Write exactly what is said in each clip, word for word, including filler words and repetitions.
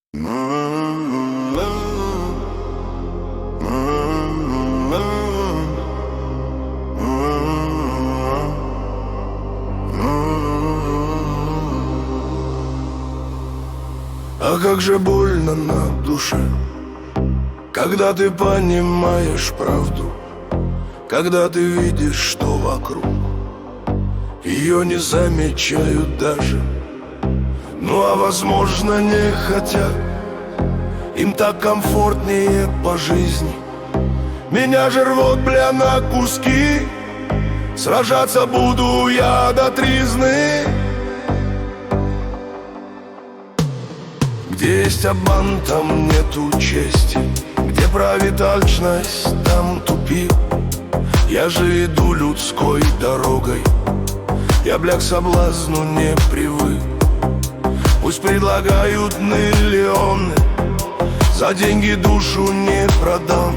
А как же больно на душе, когда ты понимаешь правду, когда ты видишь, что вокруг ее не замечают даже. Ну а возможно не хотят, им так комфортнее по жизни. Меня же рвут, бля, на куски, сражаться буду я до тризны. Где есть обман, там нету чести, где правит алчность, там тупик. Я же иду людской дорогой, я, бля, к соблазну не привык. Пусть предлагают миллионы, за деньги душу не продам.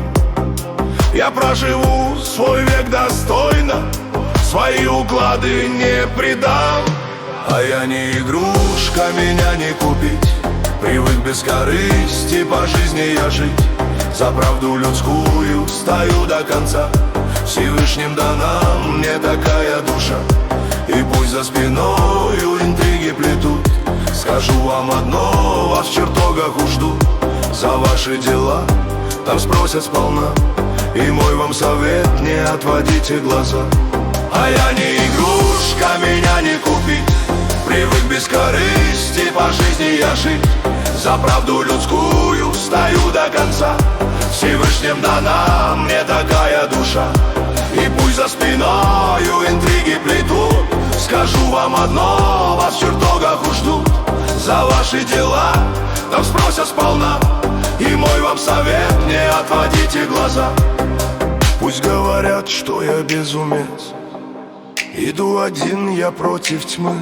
Я проживу свой век достойно, свои уклады не предам. А я не игрушка, меня не купить, привык без корысти по жизни я жить. За правду людскую стою до конца, Всевышним дана мне такая душа. И пусть за спиною интриги плетут, скажу вам одно, вас в чертогах уж ждут. За ваши дела там спросят сполна, и мой вам совет: не отводите глаза. А я не игрушка, меня не купить, привык без корысти по жизни я жить. За правду людскую стою до конца, Всевышним дана мне такая душа. И пусть за спиною интриги плетут, скажу вам одно, вас в чертогах уж ждут. За ваши дела там спросят сполна, и мой вам совет: не отводите глаза. Пусть говорят, что я безумец, иду один я против тьмы,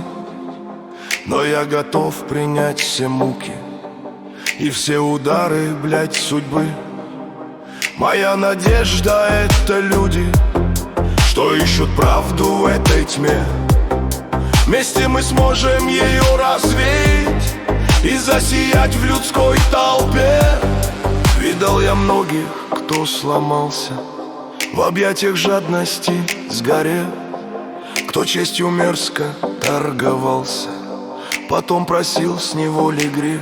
но я готов принять все муки и все удары, блядь, судьбы. Моя надежда — это люди, что ищут правду в этой тьме. Вместе мы сможем ее развеять и засиять в людской толпе. Видал я многих, кто сломался в объятиях жадности сгорел, кто честью мерзко торговался, потом просил с неволи грех.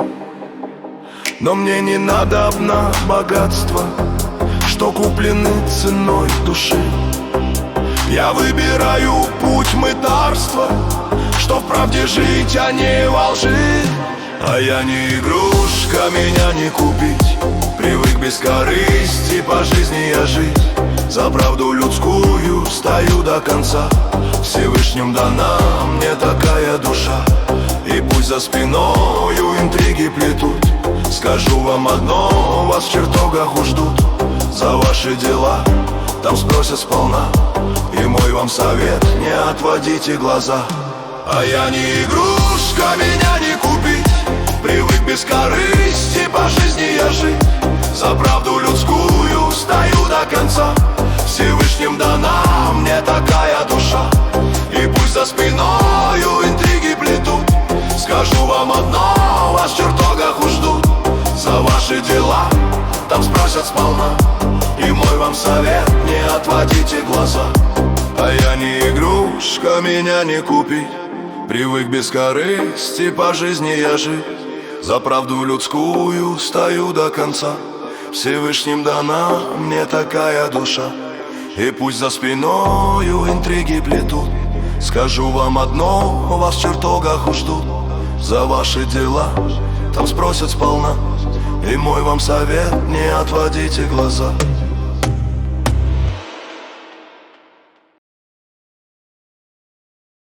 Но мне не надо на богатство, что куплены ценой души. Я выбираю путь мытарства, что в правде жить, а не во лжи. А я не игрушка, меня не купить, привык без корысти по жизни я жить. За правду людскую стою до конца, Всевышним дана мне такая душа. И пусть за спиною интриги плетут, скажу вам одно, вас в чертогах уж ждут. За ваши дела там спросят сполна, и мой вам совет: не отводите глаза. А я не игрушка, меня не купить, привык без корысти по жизни я жить. За правду людскую стою до конца, Всевышним дана мне такая душа. И пусть за спиною интриги плетут, скажу вам одно, вас в чертогах уж ждут. За ваши дела там спросят сполна, и мой вам совет: не отводите глаза. А я не игрушка, меня не купить, привык без корысти по жизни я жить. За правду людскую стою до конца, Всевышним дана мне такая душа. И пусть за спиною интриги плетут, скажу вам одно, вас в чертогах уж ждут. За ваши дела там спросят сполна, и мой вам совет: не отводите глаза.